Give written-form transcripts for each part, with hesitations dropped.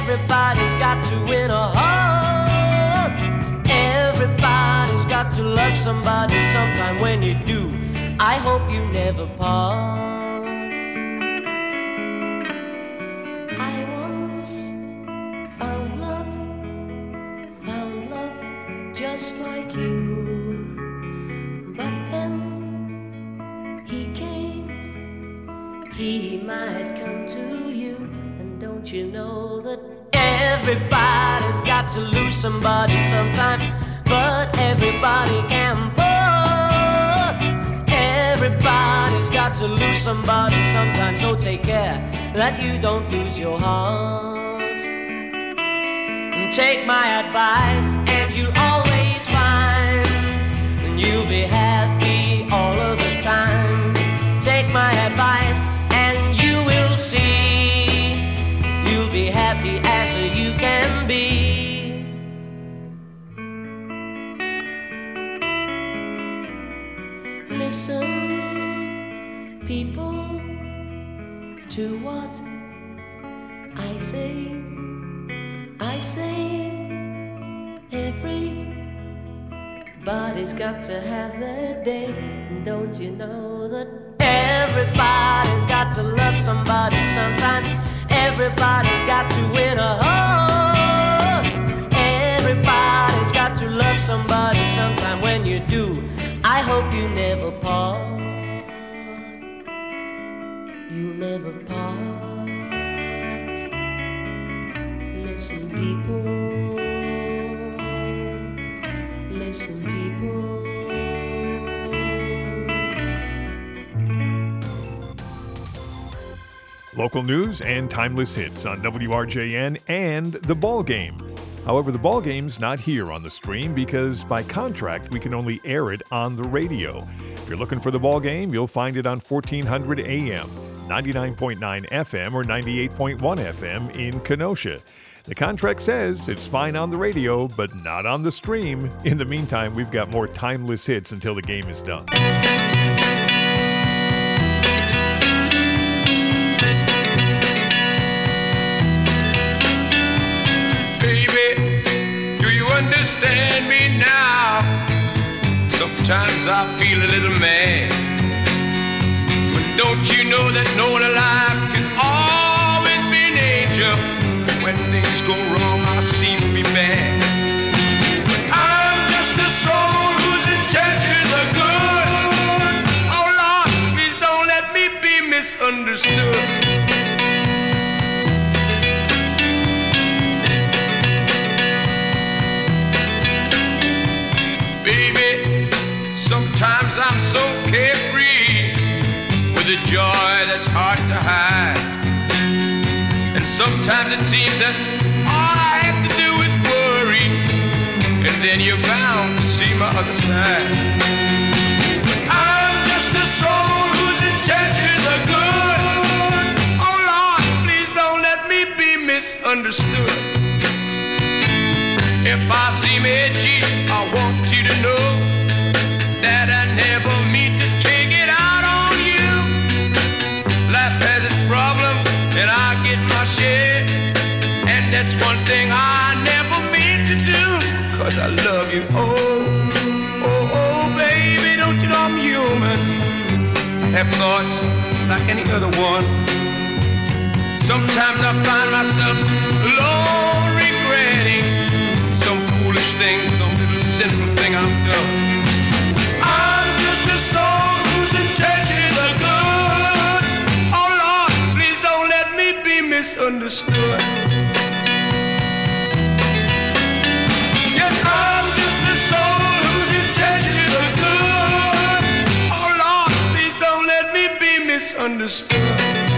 Everybody's got to win a heart. Everybody's got to love somebody sometime. When you do, I hope you never part. I once found love just like you. But then he came, he might come to you. And don't you know that everybody's got to lose somebody sometime, but everybody can part. Everybody's got to lose somebody sometime, so take care that you don't lose your heart. Take my advice and you'll always find you'll be happy all of the time. Take my advice and you will see you'll be happy as you can be. Listen, people, to what I say. I say everybody's got to have their day. And don't you know that everybody's got to love somebody sometime? Everybody's got to win a heart. Everybody's got to love somebody sometime. When you do, I hope you never part. You'll never part. Listen, people. Listen, people. Local news and timeless hits on WRJN and The Ball Game. However, The Ball Game's not here on the stream because by contract we can only air it on the radio. If you're looking for The Ball Game, you'll find it on 1400 AM, 99.9 FM, or 98.1 FM in Kenosha. The contract says it's fine on the radio, but not on the stream. In the meantime, we've got more timeless hits until the game is done. Understand me now. Sometimes I feel a little mad, but don't you know that no one alive can always be an angel? When things go wrong, I seem to be bad. I'm just a soul whose intentions are good. Oh Lord, please don't let me be misunderstood. Sometimes I'm so carefree with a joy that's hard to hide. And sometimes it seems that all I have to do is worry, and then you're bound to see my other side. I'm just a soul whose intentions are good. Oh Lord, please don't let me be misunderstood. If I seem edgy, I want you to know that I never mean to take it out on you. Life has its problems and I get my share, and that's one thing I never mean to do, 'cause I love you. Oh, oh, oh, baby, don't you know I'm human? I have thoughts like any other one. Sometimes I find myself alone regretting some foolish thing, some little sinful thing I've done. The soul whose intentions are good. Oh Lord, please don't let me be misunderstood. Yes, I'm just the soul whose intentions are good. Oh Lord, please don't let me be misunderstood.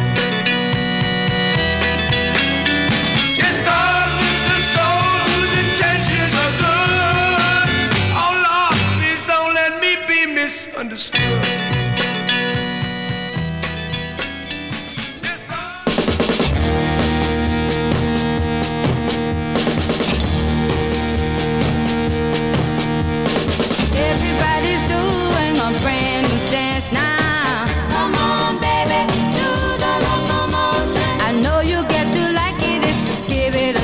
Yes, I'm just the soul whose intentions are good. Oh Lord, please don't let me be misunderstood. Everybody's doing a brand new dance now. Come on, baby, do the locomotion. I know you get to like it if you give it a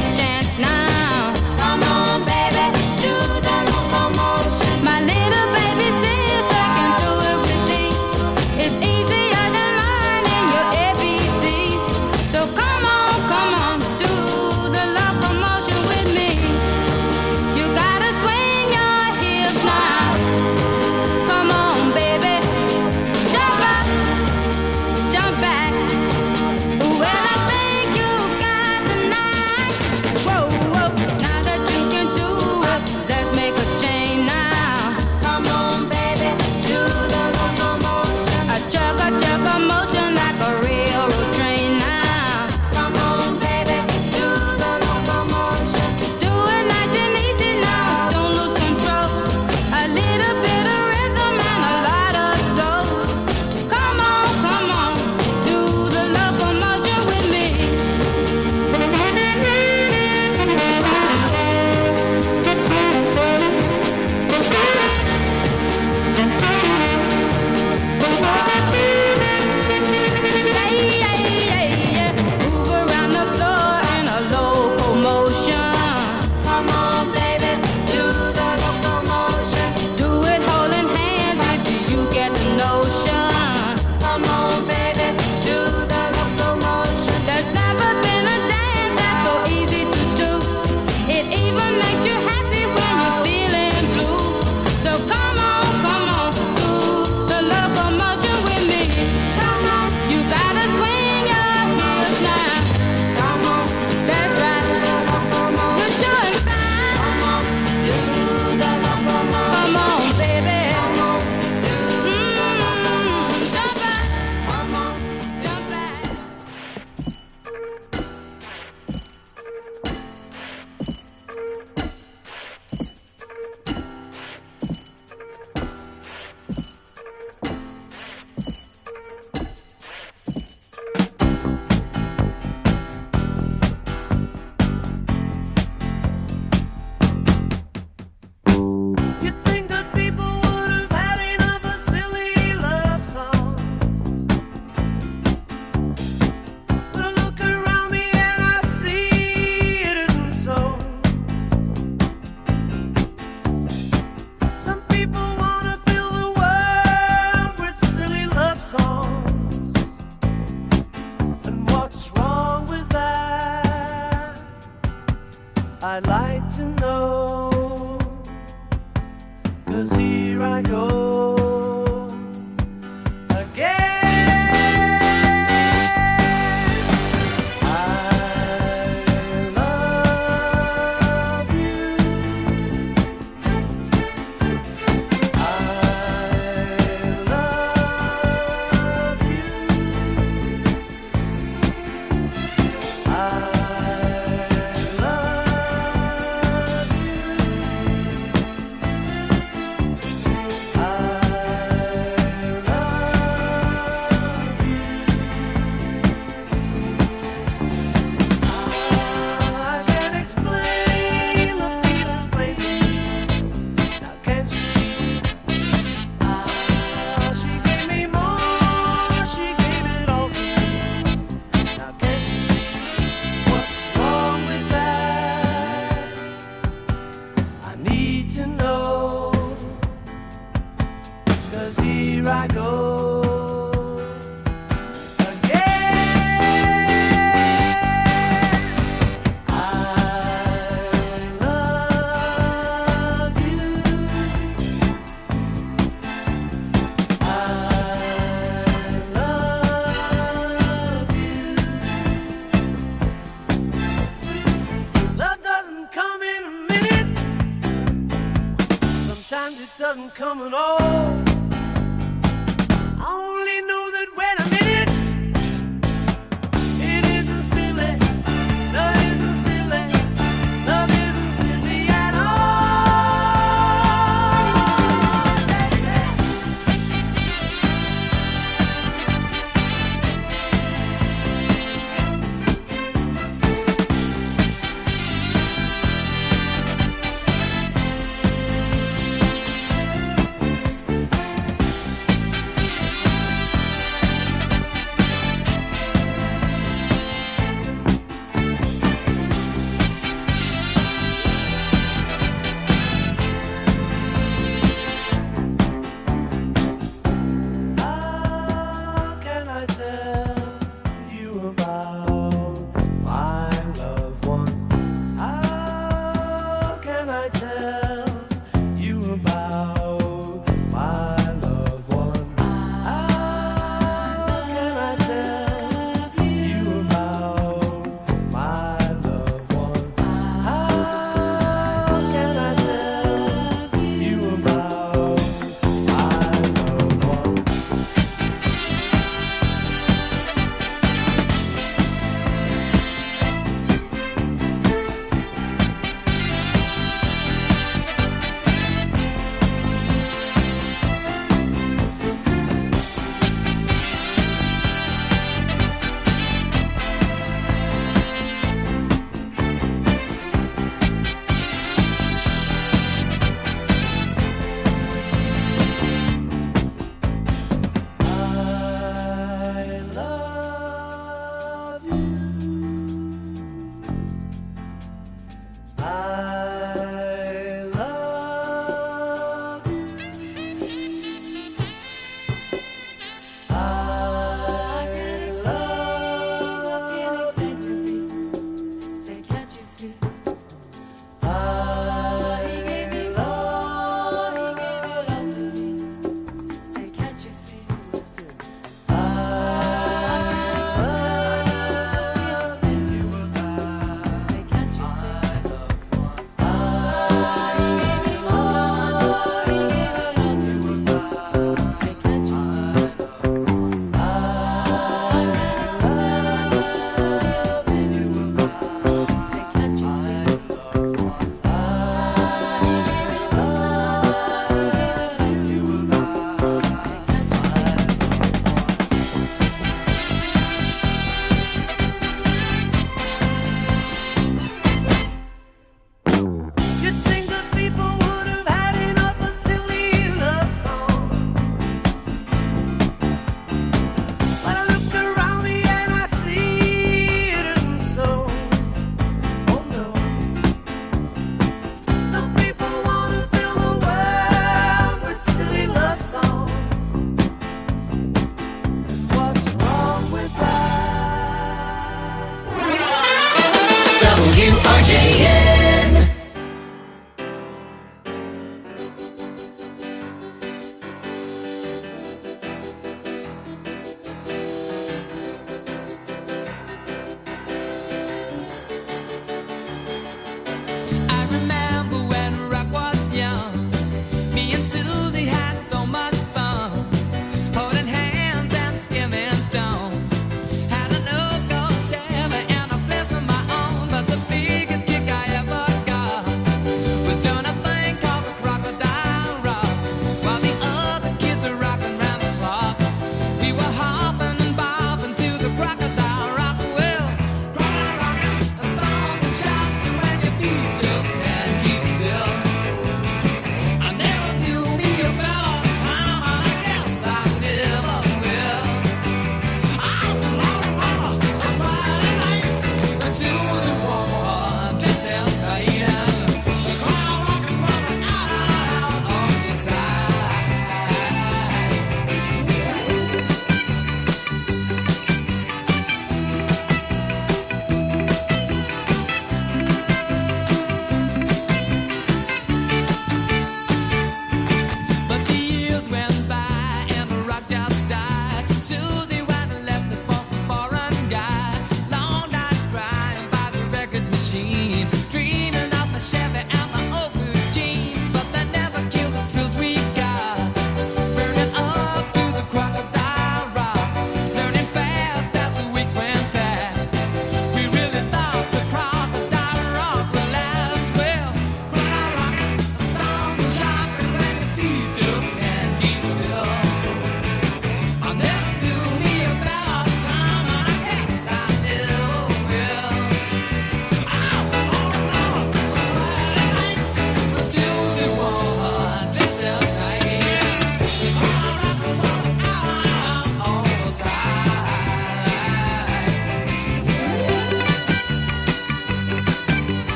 to know, 'cause here I go again. Doesn't come at all. I only know that when I'm in it, it isn't silly. Love isn't silly. Love isn't silly at WRJN.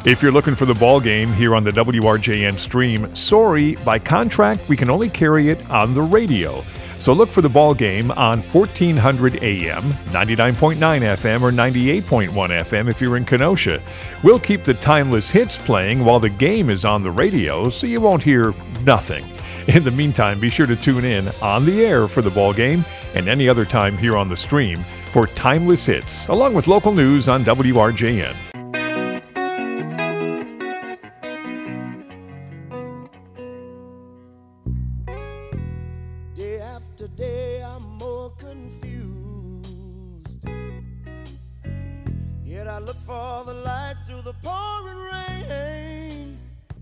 If you're looking for the ball game here on the WRJN stream, sorry, by contract, we can only carry it on the radio. So look for the ball game on 1400 AM, 99.9 FM, or 98.1 FM if you're in Kenosha. We'll keep the timeless hits playing while the game is on the radio, so you won't hear nothing. In the meantime, be sure to tune in on the air for the ball game and any other time here on the stream for timeless hits, along with local news on WRJN. Day I'm more confused, yet I look for the light through the pouring rain.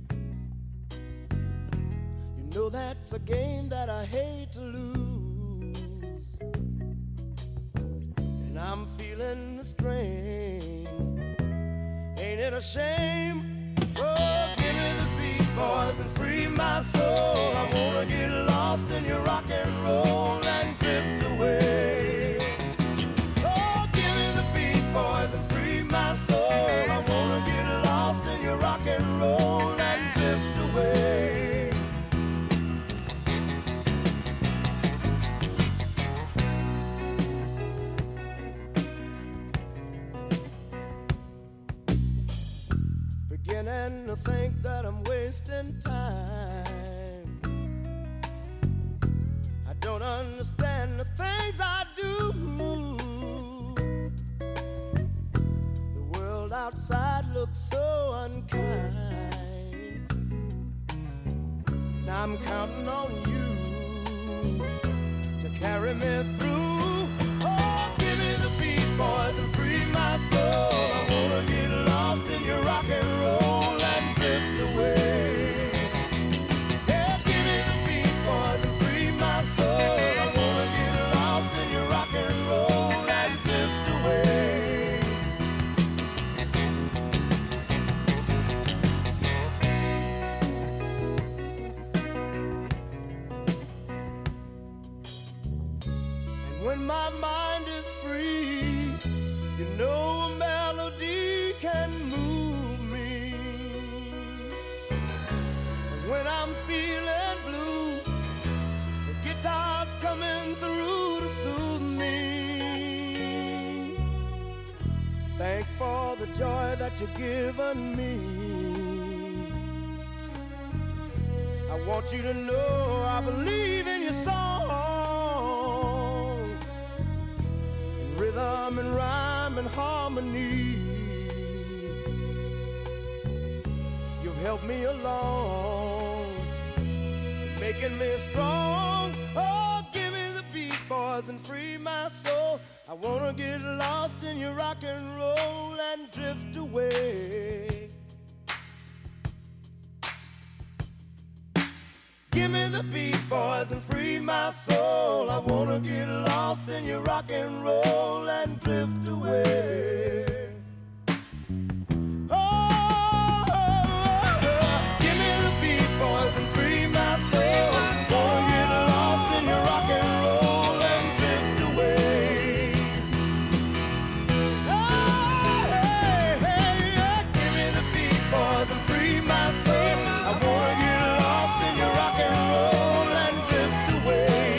You know that's a game that I hate to lose, and I'm feeling the strain. Ain't it a shame? Oh, give me the beat, boys, and free my soul. I wanna get lost in your rock and roll and drift away. Oh, give me the beat, boys, and free my soul. I wanna get lost in your rock and roll and drift away. Beginning to think that I'm wasting time. I don't understand the things I do. The world outside looks so unkind, and I'm counting on you to carry me through. Oh, give me the beat, boys, and free my soul. I wanna get lost in your rock and roll and drift away. Yeah, give me the beat, boys, and free my soul. I wanna get lost in your rock and roll and drift away. And when my mind is free, you know a melody can move me. And when I'm feeling blue, the guitar's coming through to soothe me. Thanks for the joy that you've given me. I want you to know I believe in your song, in rhythm and rhyme and harmony. You've helped me along, making me strong. Oh, give me the beat, boys, and free my soul. I wanna get lost in your rock and roll and drift away. Give me the beat, boys, and free my soul. I wanna get lost in your rock and roll and drift away. Oh, give me the beat, boys, and free my soul. Wanna get lost in your rock and roll and drift away. Oh, hey, hey, yeah. Give me the beat, boys, and free my soul. I wanna get lost in your rock and roll and drift away.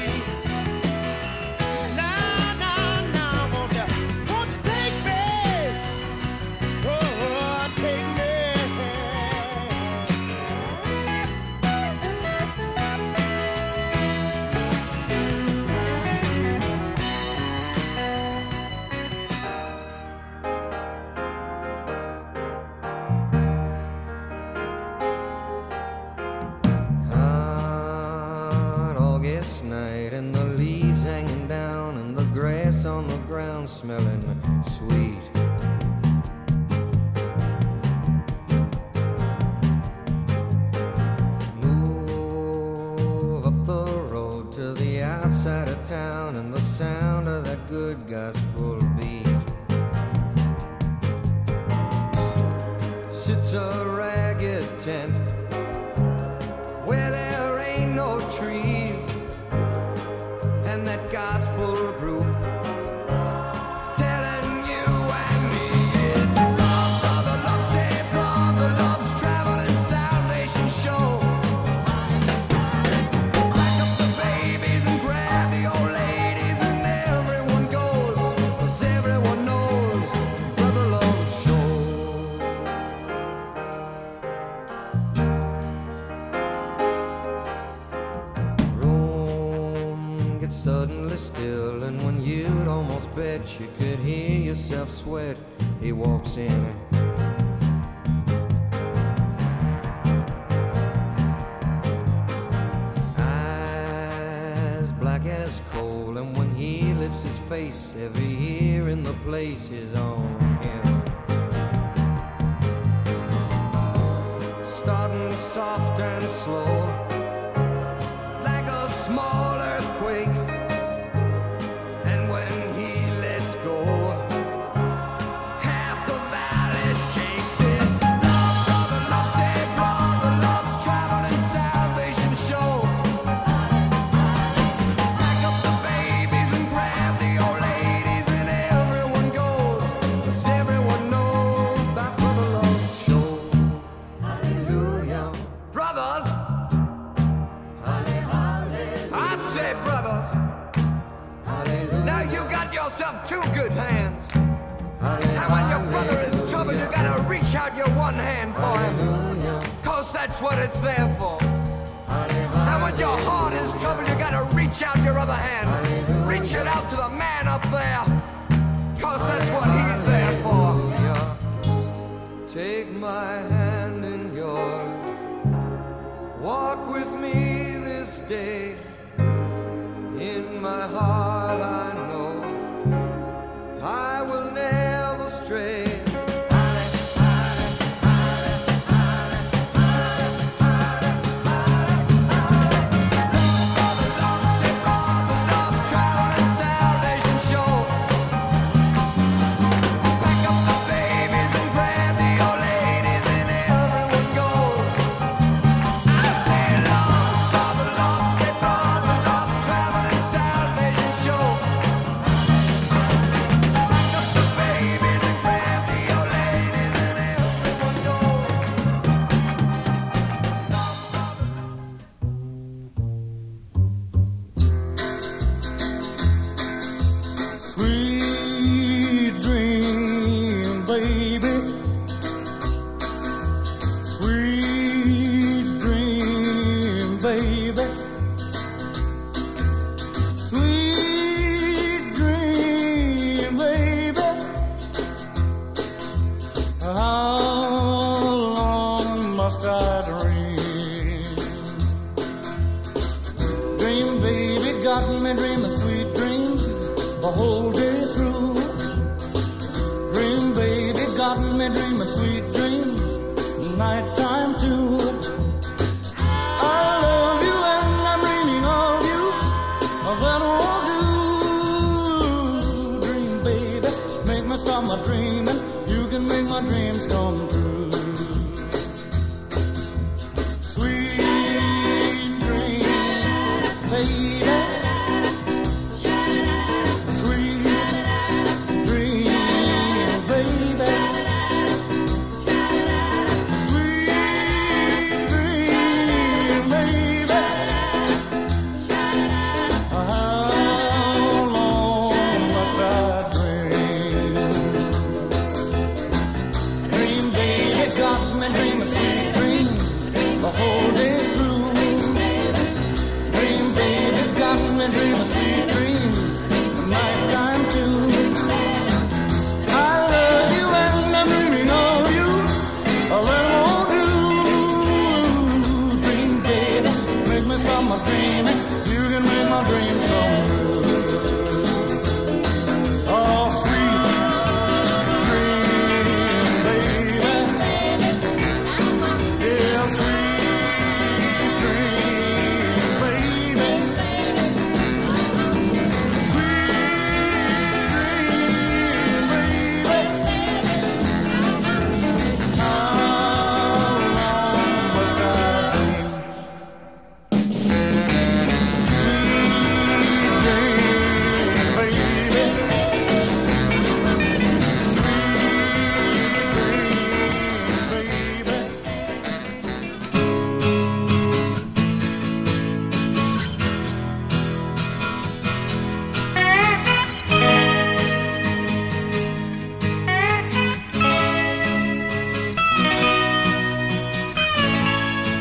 Now, now, now, won't you take me? Oh, take me. Hot August night and the leaves hanging down and the grass on the ground smelling sweet. Move up the road to the outside of town and the sound of that good gospel beat. Sits a ragged tent where there ain't no trees, and that gospel group telling you and me it's love, brother, love, say stretch, you could hear yourself sweat. He walks in. Eyes black as coal, and when he lifts his face, every ear in the place is on him. Starting soft and slow, like a small earthquake. And when he lets go, half the valley shakes. It's love, brother, love, say brother, love's traveling salvation show. Pack up the babies and grab the old ladies, and everyone goes, 'cause everyone knows that brother love's show. Hallelujah. Brothers, I say brothers, now you got yourself two good hands. And when your brother is troubled, you gotta reach out your one hand for him, 'cause that's what it's there for. And when your heart is troubled, you gotta reach out your other hand. Reach it out to the man up there, 'cause that's what he's there for. Take my hand in yours, walk with me this day. In my heart I know I will never stray.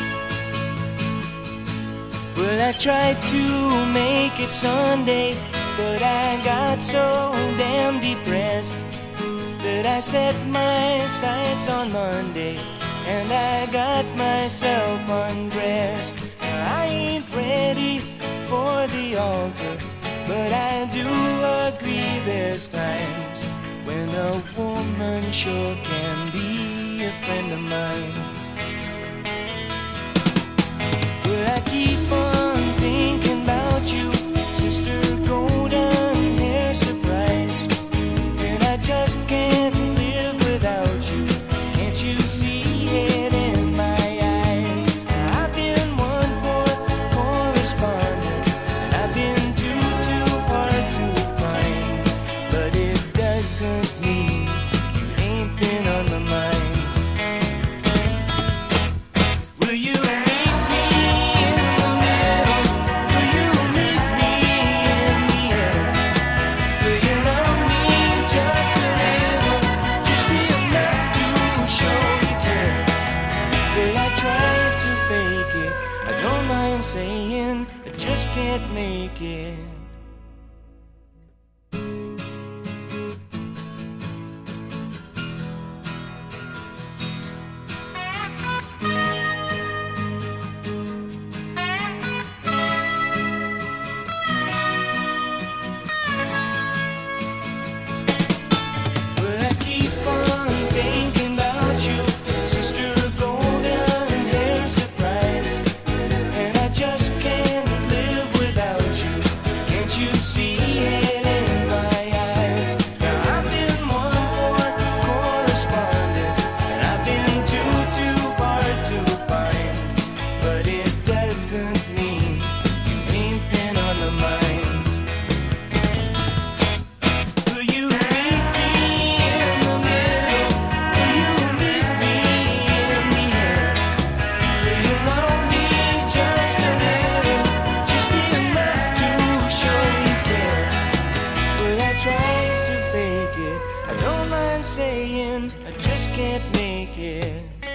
Tried to make it Sunday, But I got so damn depressed that I set my sights on Monday, and I got myself undressed. I ain't ready for the altar, but I do agree there's times when a woman sure can be a friend of mine. But I keep on thinking about you, Sister Golden Hair Surprise, and I just can't live without you. Can't you see it in my eyes? I've been one poor correspondent, and I've been too hard to find, but it doesn't mean you ain't been on my mind. Will you meet me in the middle? Will you meet me in the air? Will you love me just a little, just enough to show you care? Will I try to fake it? I don't mind saying I just can't make it. But I keep on thinking about you, Sister Golden Hair Surprise, and I just can't live without you. Can't you see it in my eyes? Now I've been one poor correspondent, and I've been too hard to find, but it doesn't mean you ain't been on my mind. Will you meet me in the middle? Will you meet me in the air? Will you love me just a little, just enough to show you care? Will I try to fake it? I don't mind saying I just can't make it.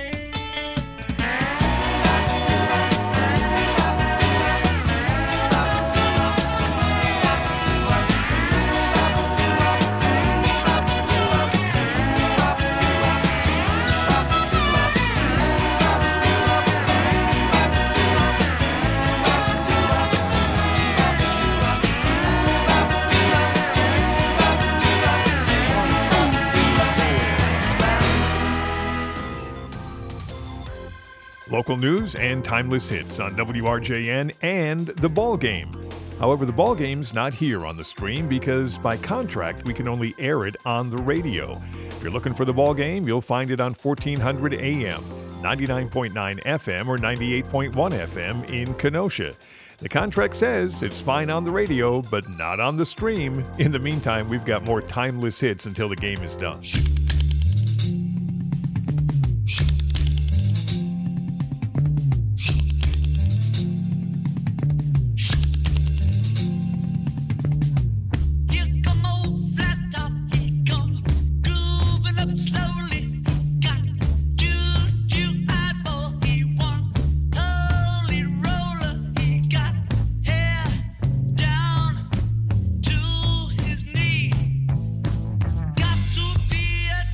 Local news and timeless hits on WRJN and The Ball Game. However, The Ball Game's not here on the stream because by contract we can only air it on the radio. If you're looking for The Ball Game, you'll find it on 1400 AM, 99.9 FM, or 98.1 FM in Kenosha. The contract says it's fine on the radio, but not on the stream. In the meantime, we've got more timeless hits until the game is done. Here come old flat top, he come grooving up slowly. Got juju eyeball, he one holy roller. He got hair down to his knee. Got to be a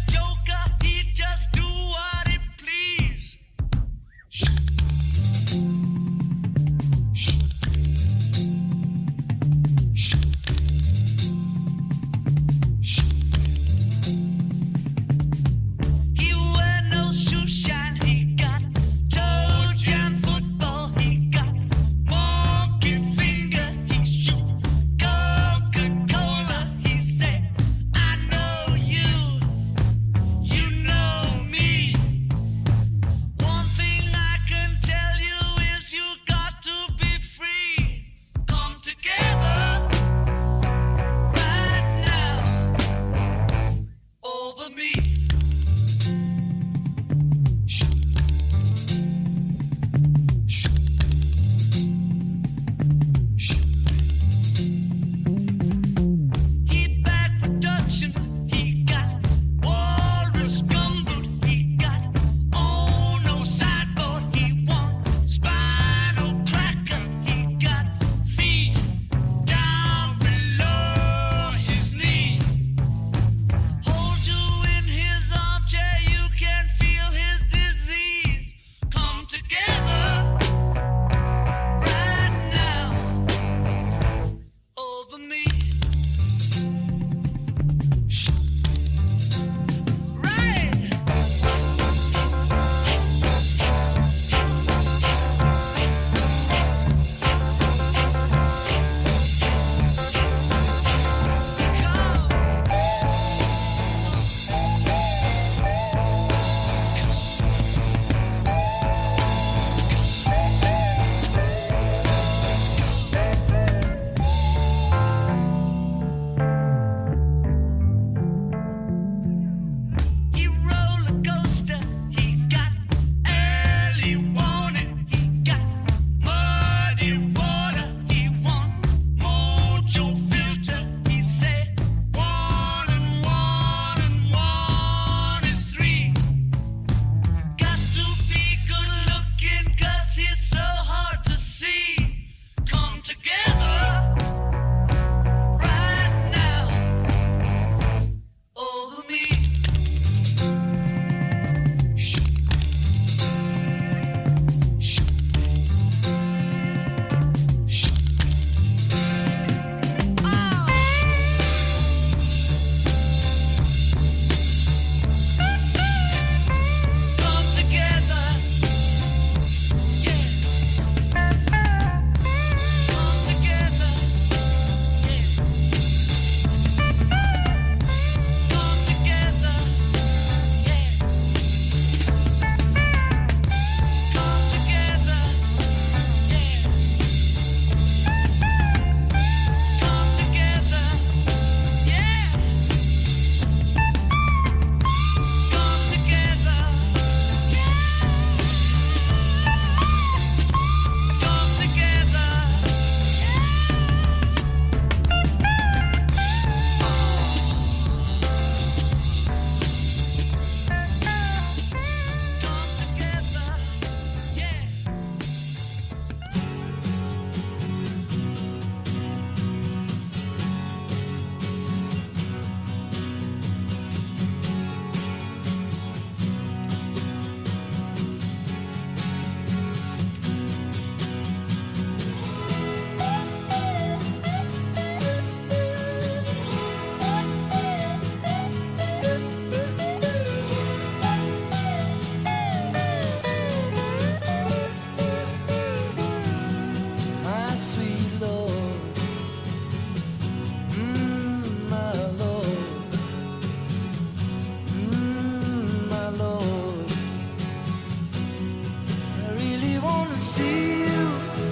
see you.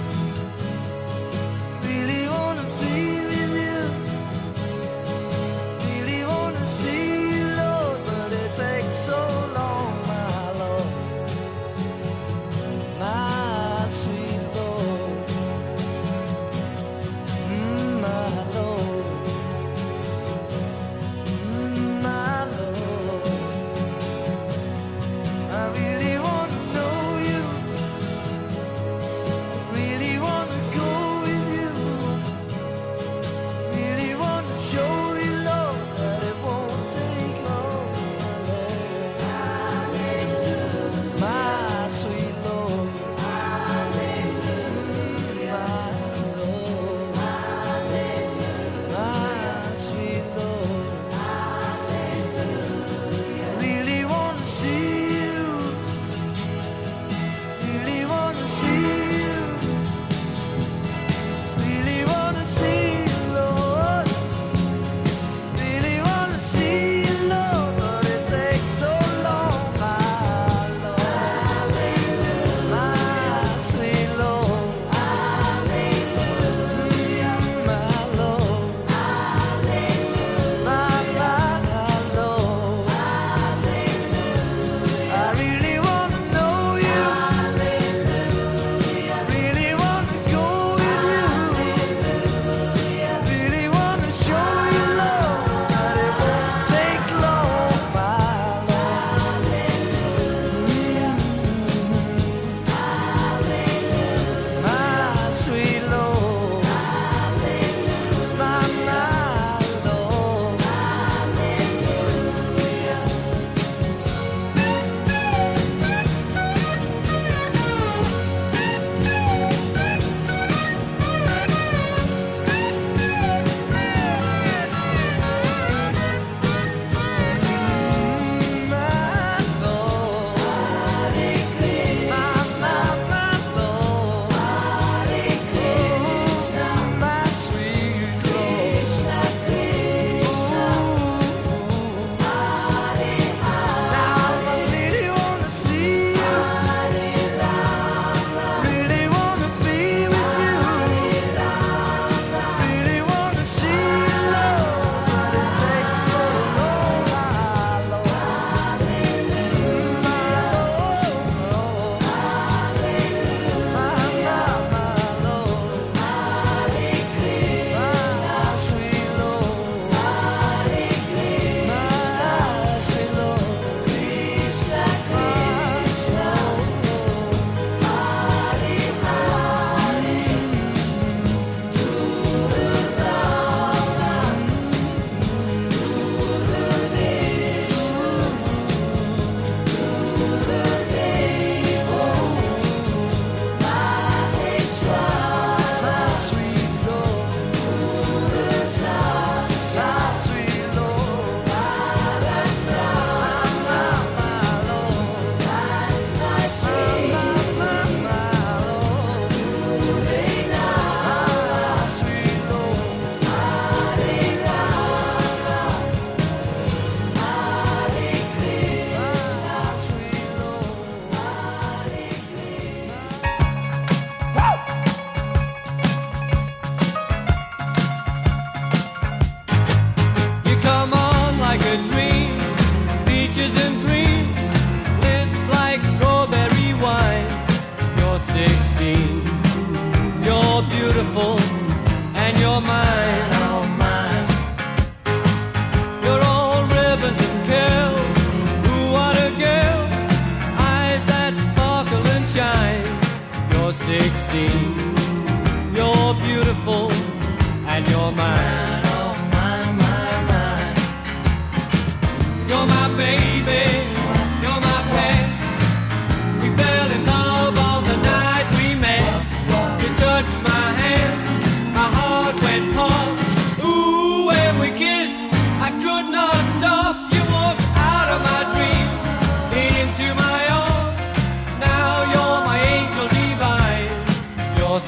Really wanna be with you. Really wanna see you, Lord, but it takes so long, my Lord. My sweet Lord. My Lord. My Lord. I really wanna know you. Really wanna go with you. Really wanna show you, Lord, that it won't take long. My sweet Lord. My Lord. My sweet Lord. Really wanna see you. Really wanna see you. Really wanna see you, Lord. Really wanna see you, Lord, but it takes so long, my Lord. My sweet Lord. My Lord. My Lord. I really wanna know you. Really wanna go with you. Really wanna show you, Lord, that it won't take long, my Lord. My sweet Lord. My Lord. You come on like a dream, peaches and cream, lips like strawberry wine. You're 16, you're beautiful, and you're mine, oh mine. You're all ribbons and curls, ooh what a girl, eyes that sparkle and shine. You're 16, you're beautiful, and you're mine, oh mine, mine, mine. You're my baby, you're my pet. We fell in love on the night we met. You touched my hand, my heart went pump. Ooh, when we kissed, I could not stop. You walked out of my dreams, into my arms. Now you're my angel divine. You're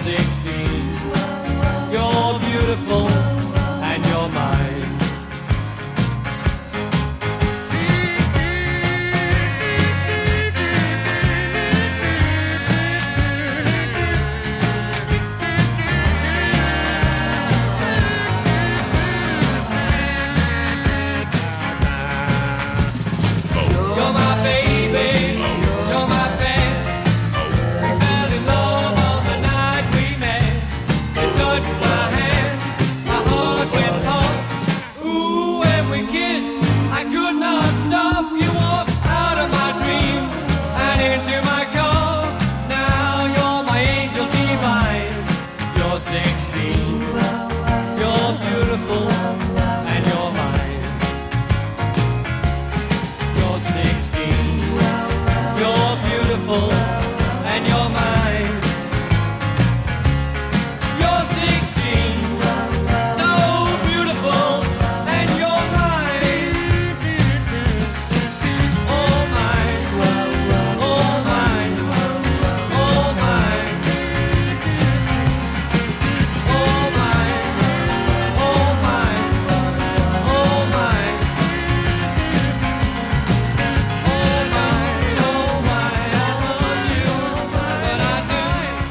beautiful and you're mine. You're 16, so beautiful and you're mine. Oh mine, oh mine, oh mine. Oh mine, oh mine, oh mine. Oh mine, oh mine, I love you, but I do.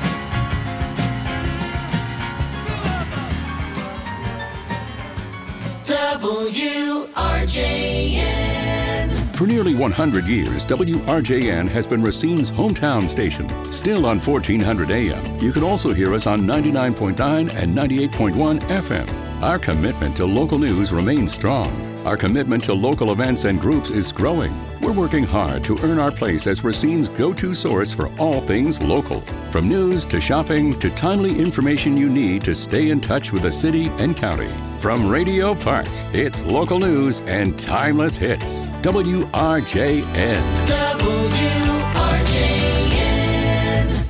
WRJN. For nearly 100 years, WRJN has been Racine's hometown station. Still on 1400 AM, you can also hear us on 99.9 and 98.1 FM. Our commitment to local news remains strong. Our commitment to local events and groups is growing. We're working hard to earn our place as Racine's go-to source for all things local. From news to shopping to timely information you need to stay in touch with the city and county. From Radio Park, it's local news and timeless hits. WRJN. WRJN.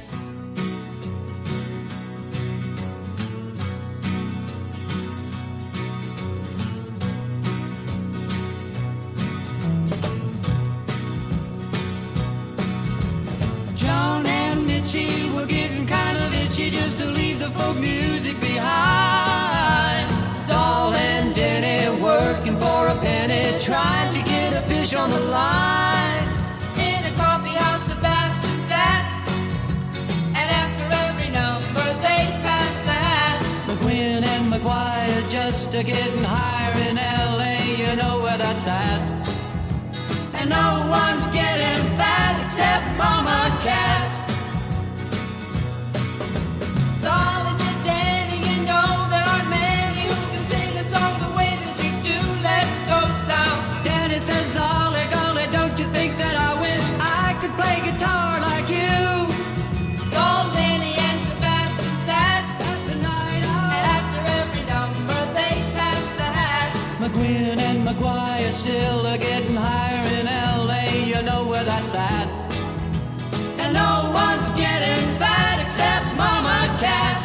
John and Mitchie were getting kind of itchy just to leave the folk music behind. Saul and Denny working for a penny, trying to get a fish on the line. In a coffee house, Sebastian sat, and after every number they passed the hat. McGuinn and McGuire's just a getting higher in LA, you know where that's at. And no one's getting fat except Mama Cass. Saul said, Danny, you know there aren't many who can sing a song the way that you do. Let's go south. Danny says, Ollie, golly, don't you think that I wish I could play guitar like you? Saul, Danny, and Sebastian sat, The night out. and after every number they passed the hat. McGuinn and McGuire still are getting higher in LA, you know where that's at. And no one's getting fat except Mama Cass.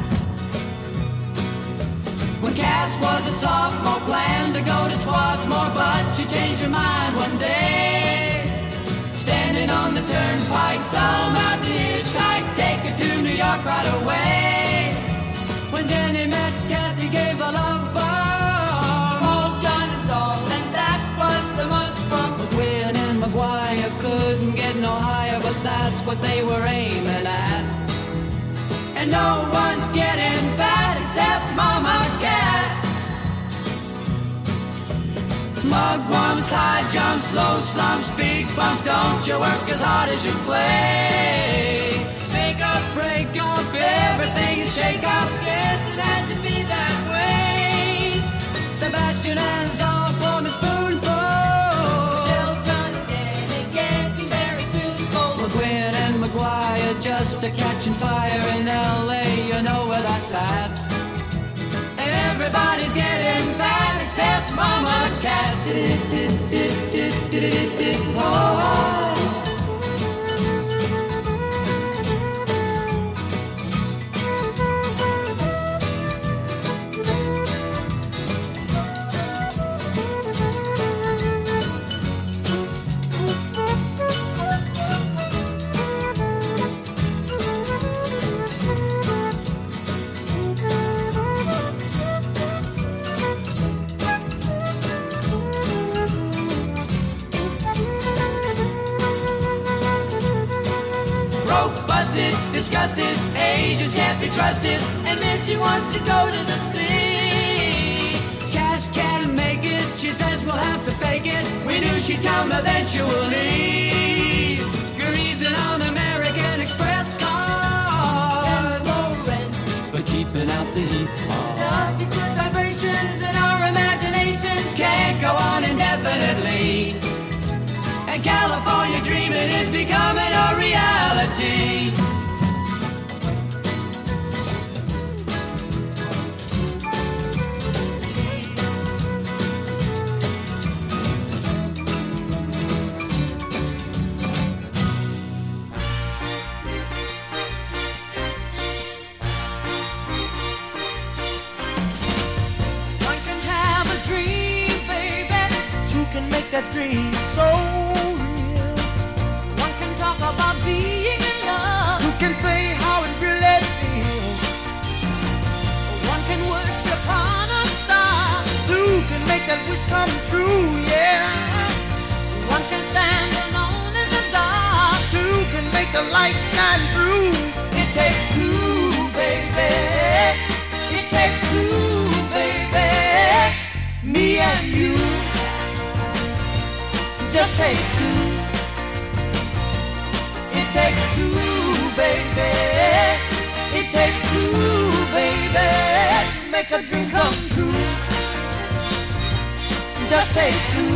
When Cass was a sophomore, planned to go to Swarthmore, but she changed her mind one day. Standing on the turnpike, thumb out the hitchhike, take her to New York right away. When Danny met Cass, he gave a love bomb. Paul, John, and Saul, and that was the month from McGuinn and McGuire couldn't get no higher, but that's what they were aiming at. And no one's getting fat except Mama Cass. Mugwumps, high jumps, low slumps, big bumps, don't you work as hard as you play. Make up, break up, everything is shake up, yes, it had to be that way. Sebastian and Saul form a spoonful. Still done again, getting very soon full. McGuinn and McGuire just a catching fire in LA, you know where that's at. Everybody's getting fat except Mama Cass. Oh. Disgusted, agents can't be trusted, and Mitchie wants to go to the sea. Cass can't make it, she says we'll have to fake it. We knew she'd come eventually. Greasing on American Express cars, but keeping out the heat smog. These good vibrations in our imaginations Can't go on indefinitely. And California dreaming is becoming a reality. that dream so real. One can talk about being in love. Two can say how it really feels. One can wish upon a star. Two can make that wish come true, yeah. One can stand alone in the dark. Two can make the light shine through. It takes two, baby. It takes two, baby. Me and you. Just take two. It takes two, baby. It takes two, baby. Make a dream come true. Just take two.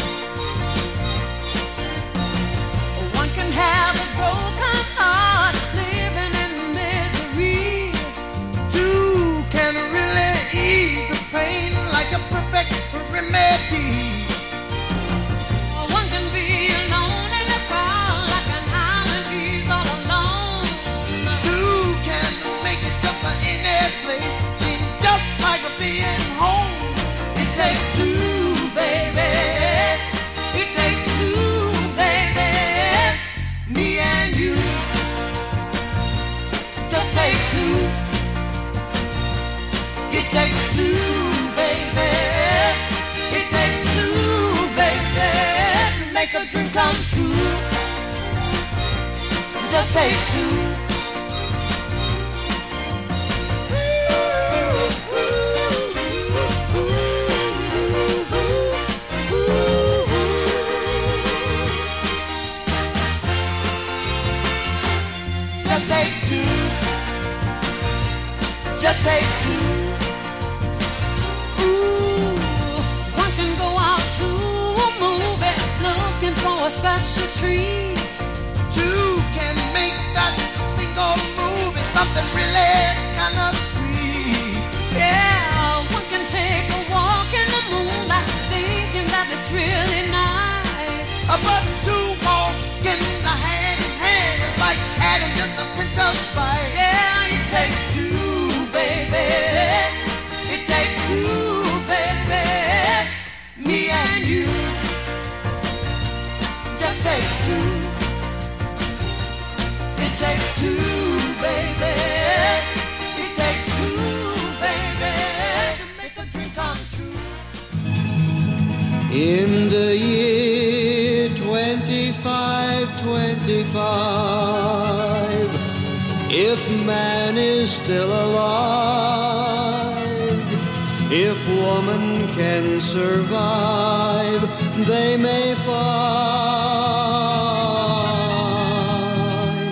One can have a broken heart, living in misery. Two can really ease the pain like a perfect remedy. One can be alone in the crowd like an island, he's all alone. Two can make it just in any place, seem just like being home. It takes two, baby. It takes two, baby. Me and you. Just take two. It takes two, baby. It takes two, baby, to make a dream come true. Just take two. Just take two. Just take two. Ooh, one can go out to a movie looking for a special treat. Two can make that single movie something really kind of sweet. Yeah, one can take a walk in the moonlight thinking that it's really nice. But two walking hand in hand is like adding just a pinch of spice. Yeah, It takes two, baby. It takes two, baby. Me and you. Just take two. It takes two, baby. It takes two, baby, to make a dream come true. In the year 2525, if man is still alive, if woman can survive, they may find.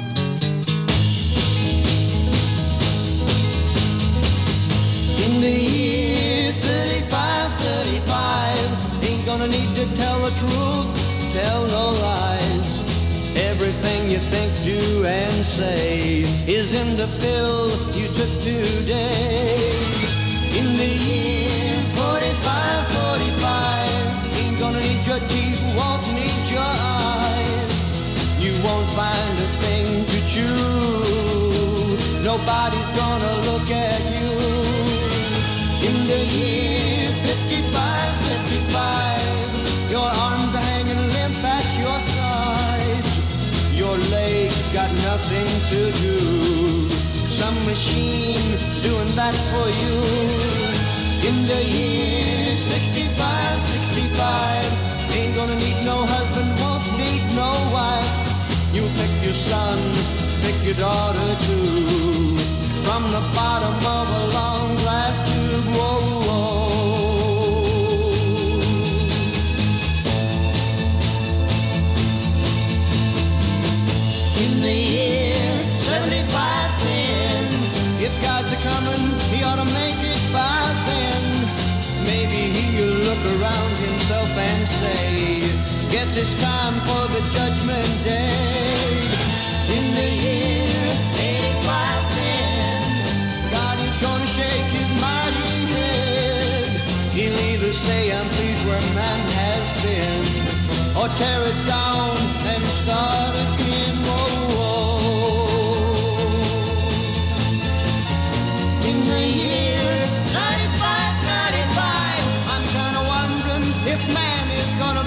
In the year 3535, ain't gonna need to tell the truth, tell no lies. Everything you think, do, and say is in the pill you took today. In the year 4545, ain't gonna need your teeth, won't need your eyes. You won't find a thing to chew, nobody's gonna look at you. In the year 5555, your arms are hanging limp at your sides. Your legs got nothing to do, some machine doing that for you. In the year 6565, ain't gonna need no husband, won't need no wife. You pick your son, pick your daughter too, from the bottom of a long glass tube. Whoa, whoa. In the year 7510, if God's a-coming, he ought to make it by then. Maybe he'll look around himself and say, guess it's time for the judgment day. In the year 8510, God is gonna shake his mighty head. He'll either say, I'm pleased where man has been, or tear it down and start again. Whoa, whoa. In the year 9595, I'm kinda wondering if man is gonna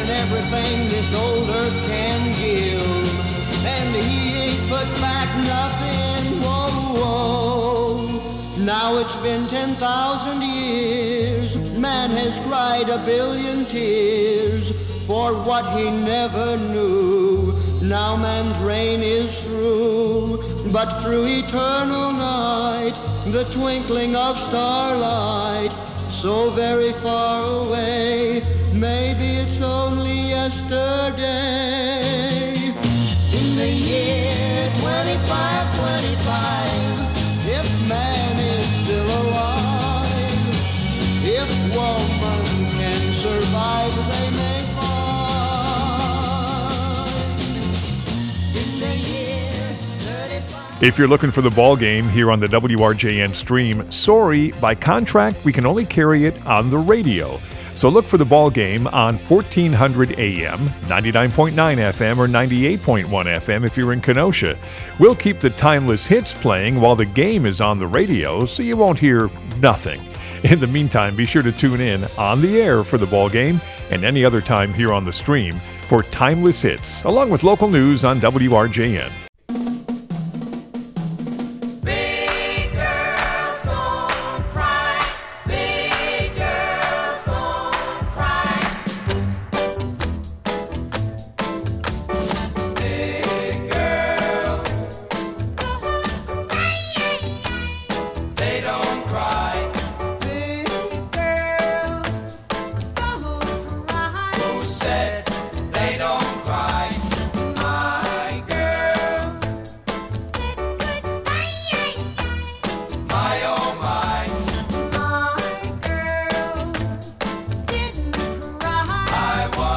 than everything this old earth can give. And he ain't put back nothing, whoa, whoa. Now it's been 10,000 years, man has cried a billion tears for what he never knew. Now man's reign is through, but through eternal night, the twinkling of starlight, so very far away, maybe it's only yesterday. In the year 2525, if man is still alive, if woman can survive, they may find. In the year 35. If you're looking for the ball game here on the WRJN stream, sorry, by contract, we can only carry it on the radio. So look for the ball game on 1400 AM, 99.9 FM, or 98.1 FM if you're in Kenosha. We'll keep the timeless hits playing while the game is on the radio, so you won't hear nothing. In the meantime, be sure to tune in on the air for the ball game and any other time here on the stream for timeless hits, along with local news on WRJN.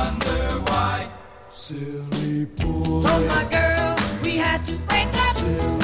Silly boy. Told my girl we had to break up. Silly